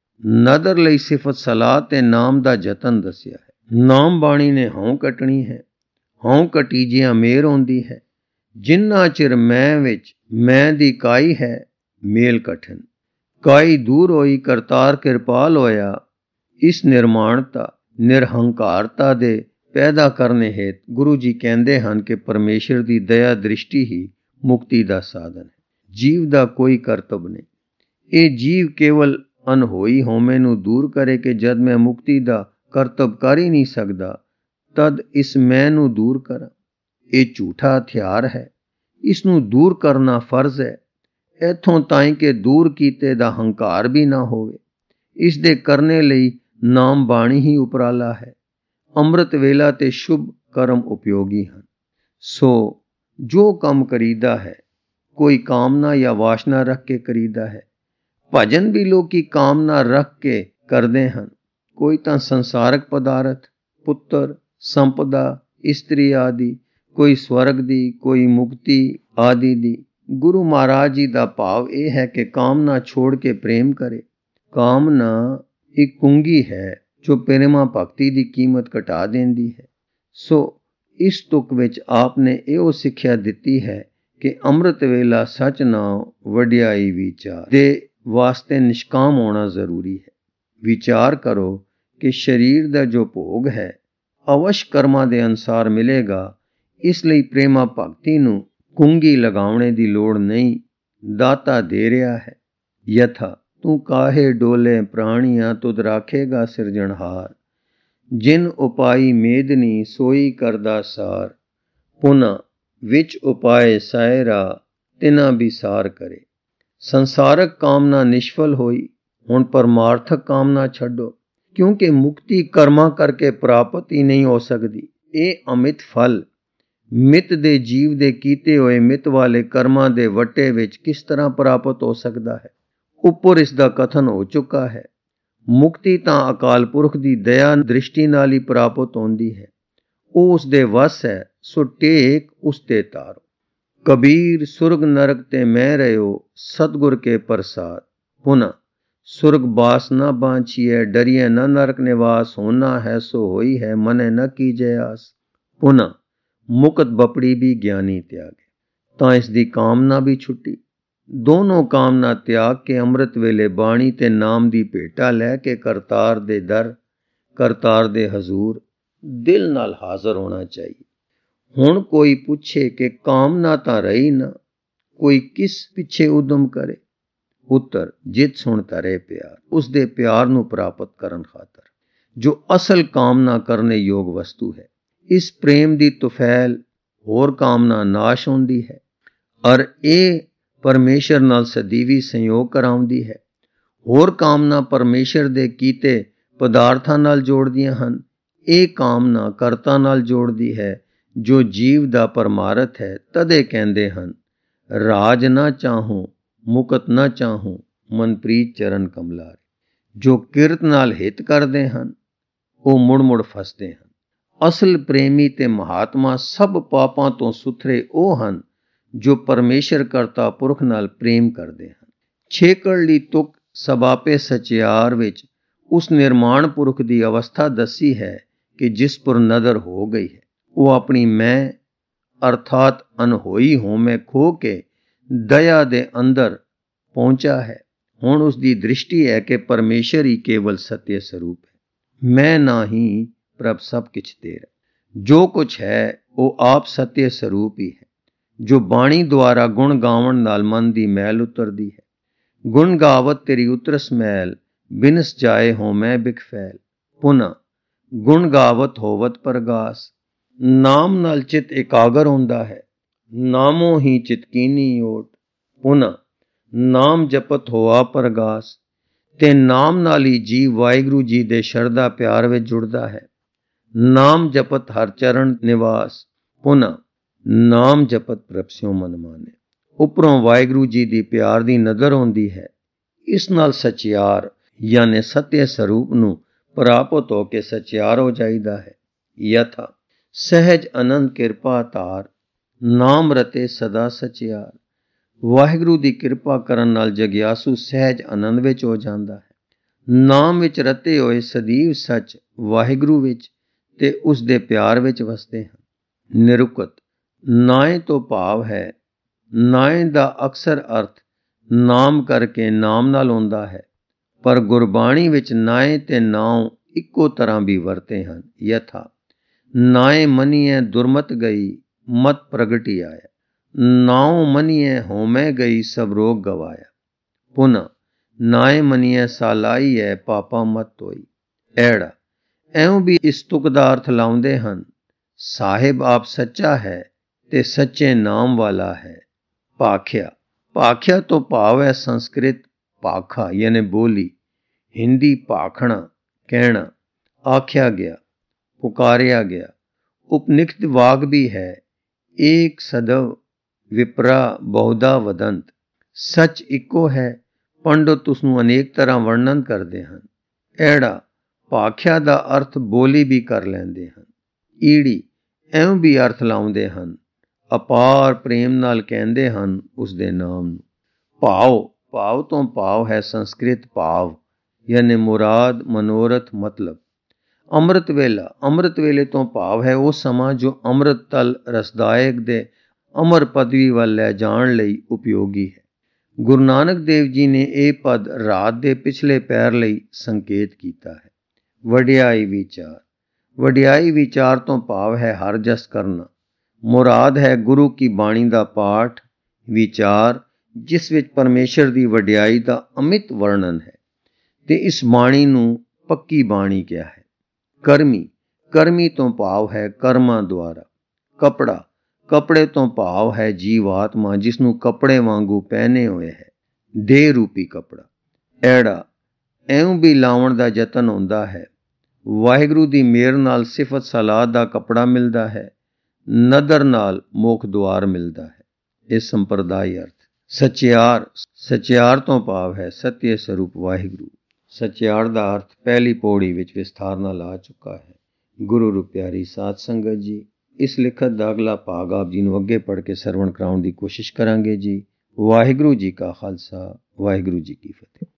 ਨਦਰ ਲਈ ਸਿਫਤ ਸਲਾਹ ਤੇ ਨਾਮ ਦਾ ਯਤਨ ਦੱਸਿਆ ਹੈ। ਨਾਮ ਬਾਣੀ ਨੇ ਹਉ ਕੱਟਣੀ ਹੈ। ਹਉ ਕੱਟੀ ਜਿਹਾ ਮੇਰ ਹੁੰਦੀ ਹੈ। ਜਿੰਨਾ ਚਿਰ ਮੈਂ ਵਿੱਚ ਮੈਂ ਦੀ ਕਾਈ ਹੈ, ਮੇਲ ਕਠਿਨ। ਕਾਈ ਦੂਰ ਹੋਈ, ਕਰਤਾਰ ਕਿਰਪਾਲ ਹੋਇਆ। ਇਸ ਨਿਰਮਾਣਤਾ ਨਿਰਹੰਕਾਰਤਾ ਦੇ ਪੈਦਾ ਕਰਨੇ ਹੇਤ ਗੁਰੂ ਜੀ ਕਹਿੰਦੇ ਹਨ ਕਿ ਪਰਮੇਸ਼ਰ ਦੀ ਦਇਆ ਦ੍ਰਿਸ਼ਟੀ ਹੀ ਮੁਕਤੀ ਦਾ ਸਾਧਨ ਹੈ। ਜੀਵ ਦਾ ਕੋਈ ਕਰਤੱਵ ਨਹੀਂ। ਇਹ ਜੀਵ ਕੇਵਲ ਅਨਹੋਈ ਹਉਮੈ ਨੂੰ ਦੂਰ ਕਰੇ ਕਿ ਜਦ ਮੈਂ ਮੁਕਤੀ ਦਾ ਕਰਤੱਵ ਕਰ ਹੀ ਨਹੀਂ ਸਕਦਾ, ਤਦ ਇਸ ਮੈਂ ਨੂੰ ਦੂਰ ਕਰਾਂ। ਇਹ ਝੂਠਾ ਹਥਿਆਰ ਹੈ, ਇਸ ਨੂੰ ਦੂਰ ਕਰਨਾ ਫਰਜ਼ ਹੈ। ਇੱਥੋਂ ਤਾਈਂ ਕਿ ਦੂਰ ਕੀਤੇ ਦਾ ਹੰਕਾਰ ਵੀ ਨਾ ਹੋਵੇ। ਇਸ ਦੇ ਕਰਨੇ ਲਈ ਨਾਮ ਬਾਣੀ ਹੀ ਉਪਰਾਲਾ ਹੈ। ਅੰਮ੍ਰਿਤ ਵੇਲਾ ਤੇ ਸ਼ੁਭ ਕਰਮ ਉਪਯੋਗੀ ਹਨ। ਸੋ ਜੋ ਕੰਮ ਕਰੀਦਾ ਹੈ, ਕੋਈ ਕਾਮਨਾ ਜਾਂ ਵਾਸ਼ਨਾ ਰੱਖ ਕੇ ਕਰੀਦਾ ਹੈ। ਭਜਨ ਵੀ ਲੋਕੀ ਕਾਮਨਾ ਰੱਖ ਕੇ ਕਰਦੇ ਹਨ। ਕੋਈ ਤਾਂ ਸੰਸਾਰਕ ਪਦਾਰਥ, ਪੁੱਤਰ, ਸੰਪਦਾ, ਇਸਤਰੀ ਆਦਿ, ਕੋਈ ਸਵਰਗ ਦੀ, ਕੋਈ ਮੁਕਤੀ ਆਦਿ ਦੀ। ਗੁਰੂ ਮਹਾਰਾਜ ਜੀ ਦਾ ਭਾਵ ਇਹ ਹੈ ਕਿ ਕਾਮਨਾ ਛੋੜ ਕੇ ਪ੍ਰੇਮ ਕਰੇ। ਕਾਮਨਾ ਇੱਕ ਕੁੰਗੀ ਹੈ ਜੋ ਪ੍ਰੇਮਾ ਭਗਤੀ ਦੀ ਕੀਮਤ ਘਟਾ ਦਿੰਦੀ ਹੈ। ਸੋ ਇਸ ਤੁਕ ਵਿੱਚ ਆਪ ਨੇ ਇਹੋ ਸਿੱਖਿਆ ਦਿੱਤੀ ਹੈ ਕਿ ਅੰਮ੍ਰਿਤ ਵੇਲਾ ਸੱਚ ਨਾਮ ਵਡਿਆਈ ਵਿਚਾਰ ਦੇ ਵਾਸਤੇ ਨਿਸ਼ਕਾਮ ਹੋਣਾ ਜ਼ਰੂਰੀ ਹੈ। ਵਿਚਾਰ ਕਰੋ ਕਿ ਸਰੀਰ ਦਾ ਜੋ ਭੋਗ ਹੈ ਅਵਸ਼ ਕਰਮਾਂ ਦੇ ਅਨੁਸਾਰ ਮਿਲੇਗਾ। ਇਸ ਲਈ ਪ੍ਰੇਮਾ ਭਗਤੀ ਨੂੰ ਕੁੰਗੀ ਲਗਾਉਣੇ ਦੀ ਲੋੜ ਨਹੀਂ। ਦਾਤਾ ਦੇ ਰਿਹਾ ਹੈ। ਯਥਾ ਤੂੰ ਕਾਹੇ ਡੋਲੇ ਪ੍ਰਾਣੀਆਂ ਤੁਧ ਰਾਖੇਗਾ ਸਿਰਜਣਹਾਰ। ਜਿਨ ਉਪਾਈ ਮੇਦਨੀ ਸੋਈ ਕਰਦਾ ਸਾਰ। ਪੁਨਾ ਵਿੱਚ ਉਪਾਏ ਸਾਇਰਾ ਤਿਨਾ ਵੀ ਸਾਰ ਕਰੇ। ਸੰਸਾਰਕ ਕਾਮਨਾ ਨਿਸ਼ਫਲ ਹੋਈ। ਹੁਣ ਪਰਮਾਰਥਕ ਕਾਮਨਾ ਛੱਡੋ, ਕਿਉਂਕਿ ਮੁਕਤੀ ਕਰਮਾਂ ਕਰਕੇ ਪ੍ਰਾਪਤ ਹੀ ਨਹੀਂ ਹੋ ਸਕਦੀ। ਇਹ ਅਮਿਤ ਫਲ ਮਿਤ ਦੇ ਜੀਵ ਦੇ ਕੀਤੇ ਹੋਏ ਮਿਤ ਵਾਲੇ ਕਰਮਾਂ ਦੇ ਵੱਟੇ ਵਿੱਚ ਕਿਸ ਤਰ੍ਹਾਂ ਪ੍ਰਾਪਤ ਹੋ ਸਕਦਾ ਹੈ। ਉੱਪਰ ਇਸ ਦਾ ਕਥਨ ਹੋ ਚੁੱਕਾ ਹੈ। ਮੁਕਤੀ ਤਾਂ ਅਕਾਲ ਪੁਰਖ ਦੀ ਦਇਆ ਦ੍ਰਿਸ਼ਟੀ ਨਾਲ ਹੀ ਪ੍ਰਾਪਤ ਹੁੰਦੀ ਹੈ। ਉਹ ਉਸ ਦੇ ਵਸ ਹੈ, ਸੋ ਟੇਕ ਉਸ ਤੇ ਤਾਰੋ। ਕਬੀਰ ਸੁਰਗ ਨਰਕ ਤੇ ਮੈਂ ਰਹਿਓ ਸਤਿਗੁਰ ਕੇ ਪ੍ਰਸਾਦ। ਪੁਨਾ ਸੁਰਗ ਬਾਸ ਨਾ ਬਾਂਛੀਐ ਡਰੀਐ ਨ ਨਰਕ ਨਿਵਾਸ। ਹੋਣਾ ਹੈ ਸੋ ਹੋਈ ਹੈ ਮਨੈ ਨ ਕੀਜੈ ਆਸ। ਪੁਨਾ ਮੁਕਤ ਬਪੜੀ ਵੀ ਗਿਆਨੀ ਤਿਆਗੇ। ਤਾਂ ਇਸ ਦੀ ਕਾਮਨਾ ਵੀ ਛੁੱਟੀ। ਦੋਨੋਂ ਕਾਮਨਾ ਤਿਆਗ ਕੇ ਅੰਮ੍ਰਿਤ ਵੇਲੇ ਬਾਣੀ ਤੇ ਨਾਮ ਦੀ ਭੇਟਾ ਲੈ ਕੇ ਕਰਤਾਰ ਦੇ ਦਰ, ਕਰਤਾਰ ਦੇ ਹਜ਼ੂਰ ਦਿਲ ਨਾਲ ਹਾਜ਼ਰ ਹੋਣਾ ਚਾਹੀਏ। ਹੁਣ ਕੋਈ ਪੁੱਛੇ ਕਿ ਕਾਮਨਾ ਤਾਂ ਰਹੀ ਨਾ, ਕੋਈ ਕਿਸ ਪਿੱਛੇ ਉਦਮ ਕਰੇ। ਉੱਤਰ ਜਿਤ ਸੁਣ ਧਰੇ ਪਿਆਰ। ਉਸ ਦੇ ਪਿਆਰ ਨੂੰ ਪ੍ਰਾਪਤ ਕਰਨ ਖਾਤਰ, ਜੋ ਅਸਲ ਕਾਮਨਾ ਕਰਨੇ ਯੋਗ ਵਸਤੂ ਹੈ। ਇਸ ਪ੍ਰੇਮ ਦੀ ਤੁਫੈਲ ਹੋਰ ਕਾਮਨਾ ਨਾਸ਼ ਹੁੰਦੀ ਹੈ, ਔਰ ਇਹ ਪਰਮੇਸ਼ਰ ਨਾਲ ਸਦੀਵੀ ਸੰਯੋਗ ਕਰਾਉਂਦੀ ਹੈ। ਹੋਰ ਕਾਮਨਾ ਪਰਮੇਸ਼ਰ ਦੇ ਕੀਤੇ ਪਦਾਰਥਾਂ ਨਾਲ ਜੋੜਦੀਆਂ ਹਨ। ਇਹ ਕਾਮਨਾ ਕਰਤਾ ਨਾਲ ਜੋੜਦੀ ਹੈ, ਜੋ ਜੀਵ ਦਾ ਪਰਮਾਰਥ ਹੈ। ਤਦੇ ਕਹਿੰਦੇ ਹਨ, ਰਾਜ ਨਾ ਚਾਹੂੰ ਮੁਕਤ ਨਾ ਚਾਹੂੰ ਮਨਪ੍ਰੀਤ ਚਰਨ ਕਮਲਾਰੇ। ਜੋ ਕਿਰਤ ਨਾਲ ਹਿੱਤ ਕਰਦੇ ਹਨ, ਉਹ ਮੁੜ ਮੁੜ ਫਸਦੇ ਹਨ। ਅਸਲ ਪ੍ਰੇਮੀ ਤੇ ਮਹਾਤਮਾ ਸਭ ਪਾਪਾਂ ਤੋਂ ਸੁਥਰੇ ਉਹ ਹਨ ਜੋ ਪਰਮੇਸ਼ਰ ਕਰਤਾ ਪੁਰਖ ਨਾਲ ਪ੍ਰੇਮ ਕਰਦੇ ਹਨ। ਛੇਕੜਲੀ ਤੁਕ ਸਬਾਪੇ ਸਚਿਆਰ ਵਿੱਚ ਉਸ ਨਿਰਮਾਣ ਪੁਰਖ ਦੀ ਅਵਸਥਾ ਦੱਸੀ ਹੈ ਕਿ ਜਿਸ ਪਰ ਨਦਰ ਹੋ ਗਈ ਹੈ। ਉਹ ਆਪਣੀ ਮੈਂ ਅਰਥਾਤ ਅਨਹੋਈ ਹਉਮੈ ਖੋ ਕੇ ਦਇਆ ਦੇ ਅੰਦਰ ਪਹੁੰਚਾ ਹੈ। ਹੁਣ ਉਸ ਦੀ ਦ੍ਰਿਸ਼ਟੀ ਹੈ ਕਿ ਪਰਮੇਸ਼ਰ ਹੀ ਕੇਵਲ ਸਤਿ ਸਰੂਪ ਹੈ। ਮੈਂ ਨਾ ਹੀ ਪ੍ਰਭ ਸਭ ਕਿਛ ਤੇਰਾ। ਜੋ ਕੁਛ ਹੈ ਉਹ ਆਪ ਸਤਿ ਸਰੂਪ ਹੀ ਹੈ। ਜੋ ਬਾਣੀ ਦੁਆਰਾ ਗੁਣ ਗਾਵਣ ਨਾਲ ਮਨ ਦੀ ਮੈਲ ਉਤਰਦੀ ਹੈ। ਗੁਣ ਗਾਵਤ ਤੇਰੀ ਉਤਰਸ ਮੈਲ ਬਿਨਸ ਜਾਏ ਹਉਮੈ ਬਿਖ ਫੈਲ। ਪੁਨਾ ਗੁਣ ਗਾਵਤ ਹੋਵਤ ਪ੍ਰਗਾਸ। ਨਾਮ ਨਾਲ ਚਿਤ ਇਕਾਗਰ ਹੁੰਦਾ ਹੈ। ਨਾਮੋ ਹੀ ਚਿਤ ਕੀਨੀ ਓਟ। ਪੁਨਾ ਨਾਮ ਜਪਤ ਹੋਆ ਪ੍ਰਗਾਸ। ਤੇ ਨਾਮ ਨਾਲ ਹੀ ਜੀਵ ਵਾਹਿਗੁਰੂ ਜੀ ਦੇ ਸ਼ਰਧਾ ਪਿਆਰ ਵਿੱਚ ਜੁੜਦਾ ਹੈ। ਨਾਮ ਜਪਤ ਹਰ ਚਰਨ ਨਿਵਾਸ। ਪੁਨਾ ਨਾਮ ਜਪਤ ਪ੍ਰਭ ਸਿਉ ਮਨ ਮਾਨੇ। ਉੱਪਰੋਂ ਵਾਹਿਗੁਰੂ ਜੀ ਦੀ ਪਿਆਰ ਦੀ ਨਜ਼ਰ ਆਉਂਦੀ ਹੈ। ਇਸ ਨਾਲ ਸਚਿਆਰ ਯਾਨੀ ਸਤਿ ਸਰੂਪ ਨੂੰ ਪ੍ਰਾਪਤ ਹੋ ਕੇ ਸਚਿਆਰ ਹੋ ਜਾਈਦਾ ਹੈ। ਯਥਾ ਸਹਿਜ ਅਨੰਦ ਕਿਰਪਾ ਧਾਰ ਨਾਮ ਰਤੇ ਸਦਾ ਸਚਿਆਰ। ਵਾਹਿਗੁਰੂ ਦੀ ਕਿਰਪਾ ਕਰਨ ਨਾਲ ਜਗਿਆਸੂ ਸਹਿਜ ਆਨੰਦ ਵਿੱਚ ਹੋ ਜਾਂਦਾ ਹੈ। ਨਾਮ ਵਿੱਚ ਰਤੇ ਹੋਏ ਸਦੀਵ ਸੱਚ ਵਾਹਿਗੁਰੂ ਵਿੱਚ ਤੇ ਉਸ ਦੇ ਪਿਆਰ ਵਿੱਚ ਵਸਦੇ ਹਨ। ਨਿਰੁਕਤ ਨਾਏ ਤੋਂ ਭਾਵ ਹੈ ਨਾਏ ਦਾ ਅਕਸਰ ਅਰਥ ਨਾਮ ਕਰਕੇ ਨਾਮ ਨਾਲ ਹੁੰਦਾ ਹੈ, ਪਰ ਗੁਰਬਾਣੀ ਵਿੱਚ ਨਾਏ ਤੇ ਨਾਉ ਇੱਕੋ ਤਰ੍ਹਾਂ ਵੀ ਵਰਤੇ ਹਨ। ਯਥਾ ਨਾਏ ਮਨੀਐ ਦੁਰਮਤ ਗਈ ਮਤ ਪ੍ਰਗਟੀ ਆਇਆ। ਨਾਉ ਮਨੀਐ ਹਉਮੈ ਗਈ ਸਭ ਰੋਗ ਗਵਾਇਆ। ਪੁਨਾ ਨਾਏ ਮੰਨੀਐ ਸਾਲਾਈ ਹੈ ਪਾਪਾ ਮਤ ਹੋਈ। ਐੜਾ ਐਉਂ ਵੀ ਇਸ ਤੁਕ ਦਾ ਅਰਥ ਲਾਉਂਦੇ ਹਨ, ਸਾਹਿਬ ਆਪ ਸੱਚਾ ਹੈ ਤੇ ਸੱਚੇ ਨਾਮ ਵਾਲਾ ਹੈ। ਭਾਖਿਆ ਭਾਖਿਆ ਤੋਂ ਭਾਵ ਹੈ ਸੰਸਕ੍ਰਿਤ ਭਾਖਾ ਯਾਨੀ ਬੋਲੀ, ਹਿੰਦੀ ਭਾਖਣਾ ਕਹਿਣਾ, ਆਖਿਆ ਗਿਆ, ਪੁਕਾਰਿਆ ਗਿਆ। ਉਪਨਿਖਦ ਵਾਕ ਵੀ ਹੈ, ਏਕ ਸਦਵ ਵਿਪਰਾ ਬਹੁਧਾ ਵਦੰਤ। ਸੱਚ ਇੱਕੋ ਹੈ, ਪੰਡਤ ਉਸ ਨੂੰ ਅਨੇਕ ਤਰ੍ਹਾਂ ਵਰਣਨ ਕਰਦੇ ਹਨ। ਐੜਾ ਭਾਖਿਆ ਦਾ ਅਰਥ ਬੋਲੀ ਵੀ ਕਰ ਲੈਂਦੇ ਹਨ। ਈੜੀ ਐਉਂ ਵੀ ਅਰਥ ਲਾਉਂਦੇ ਹਨ, ਅਪਾਰ ਪ੍ਰੇਮ ਨਾਲ ਕਹਿੰਦੇ ਹਨ ਉਸ ਦੇ ਨਾਮ ਨੂੰ। ਭਾਵ ਭਾਵ ਤੋਂ ਭਾਵ ਹੈ ਸੰਸਕ੍ਰਿਤ ਭਾਵ ਯਾਨੀ ਮੁਰਾਦ, ਮਨੋਰਥ, ਮਤਲਬ। ਅੰਮ੍ਰਿਤ ਵੇਲਾ ਅੰਮ੍ਰਿਤ ਵੇਲੇ ਤੋਂ ਭਾਵ ਹੈ ਉਹ ਸਮਾਂ ਜੋ ਅੰਮ੍ਰਿਤ ਤਲ ਰਸਦਾਇਕ ਦੇ ਅਮਰ ਪਦਵੀ ਵੱਲ ਲੈ ਜਾਣ ਲਈ ਉਪਯੋਗੀ ਹੈ। ਗੁਰੂ ਨਾਨਕ ਦੇਵ ਜੀ ਨੇ ਇਹ ਪਦ ਰਾਤ ਦੇ ਪਿਛਲੇ ਪੈਰ ਲਈ ਸੰਕੇਤ ਕੀਤਾ ਹੈ। ਵਡਿਆਈ ਵਿਚਾਰ ਵਡਿਆਈ ਵਿਚਾਰ ਤੋਂ ਭਾਵ ਹੈ ਹਰ ਜਸ ਕਰਨਾ। ਮੁਰਾਦ ਹੈ ਗੁਰੂ ਕੀ ਬਾਣੀ ਦਾ ਪਾਠ ਵਿਚਾਰ, ਜਿਸ ਵਿੱਚ ਪਰਮੇਸ਼ਰ ਦੀ ਵਡਿਆਈ ਦਾ ਅਮਿਤ ਵਰਣਨ ਹੈ, ਤੇ ਇਸ ਬਾਣੀ ਨੂੰ ਪੱਕੀ ਬਾਣੀ ਕਿਹਾ ਹੈ। ਕਰਮੀ ਕਰਮੀ ਤੋਂ ਭਾਵ ਹੈ ਕਰਮਾਂ ਦੁਆਰਾ। ਕਪੜਾ ਕਪੜੇ ਤੋਂ ਭਾਵ ਹੈ ਜੀਵਾਤਮਾ, ਜਿਸ ਨੂੰ ਕੱਪੜੇ ਵਾਂਗੂ ਪਹਿਨੇ ਹੋਏ ਹੈ, ਦੇਹ ਰੂਪੀ ਕਪੜਾ। ਐੜਾ ਐਉਂ ਵੀ ਲਾਉਣ ਦਾ ਯਤਨ ਹੁੰਦਾ ਹੈ, ਵਾਹਿਗੁਰੂ ਦੀ ਮਿਹਰ ਨਾਲ ਸਿਫਤ ਸਲਾਹ ਦਾ ਕੱਪੜਾ ਮਿਲਦਾ ਹੈ, ਨਦਰ ਨਾਲ ਮੋਖ ਦੁਆਰ ਮਿਲਦਾ ਹੈ। ਇਹ ਸੰਪਰਦਾਇ ਅਰਥ। ਸਚਿਆਰ ਸਚਿਆਰ ਤੋਂ ਭਾਵ ਹੈ ਸਤਿਯ ਸਰੂਪ ਵਾਹਿਗੁਰੂ। ਸਚਿਆਰ ਦਾ ਅਰਥ ਪਹਿਲੀ ਪੌੜੀ ਵਿੱਚ ਵਿਸਥਾਰ ਨਾਲ ਆ ਚੁੱਕਾ ਹੈ। ਗੁਰੂ ਰੂਪ ਪਿਆਰੀ ਸਾਧ ਸੰਗਤ ਜੀ, ਇਸ ਲਿਖਤ ਦਾ ਅਗਲਾ ਭਾਗ ਆਪ ਜੀ ਨੂੰ ਅੱਗੇ ਪੜ੍ਹ ਕੇ ਸਰਵਣ ਕਰਾਉਣ ਦੀ ਕੋਸ਼ਿਸ਼ ਕਰਾਂਗੇ ਜੀ। ਵਾਹਿਗੁਰੂ ਜੀ ਕਾ ਖਾਲਸਾ, ਵਾਹਿਗੁਰੂ ਜੀ ਕੀ ਫਤਿਹ।